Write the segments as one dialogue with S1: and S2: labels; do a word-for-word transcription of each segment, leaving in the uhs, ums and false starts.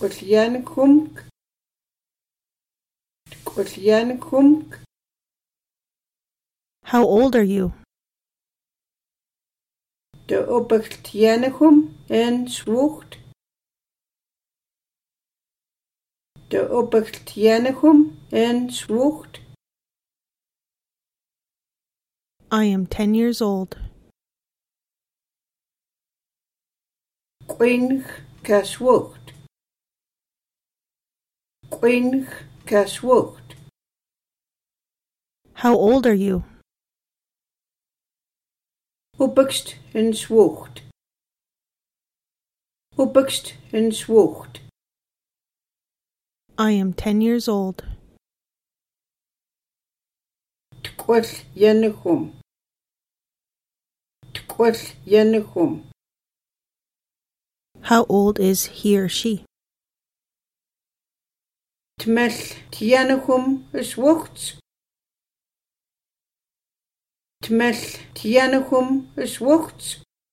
S1: Tk'ulyankumk. Tk'ulyankumk.
S2: How old are you?
S1: De oppertyankum en swocht. De oppertyankum en swocht.
S2: I am ten years old.
S1: Quinch kaswocht. Quinch kaswocht.
S2: How old are you?
S1: Opperst en swocht. Opperst en swocht.
S2: I am ten years old.
S1: Tk'ulyankum. Tk'ulyankum.
S2: How old is he or she?
S1: Tmeltyankum swochts. Tmeltyankum swochts.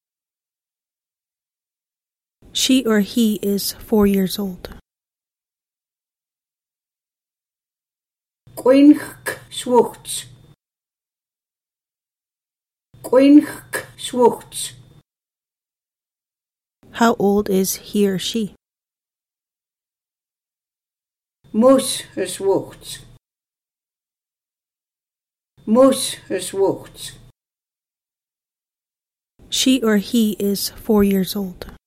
S2: She or he is four years old.
S1: Quinch swochts. Quinch swochts.
S2: How old is he or she?
S1: Mus swochts. Mus swochts.
S2: She or he is four years old.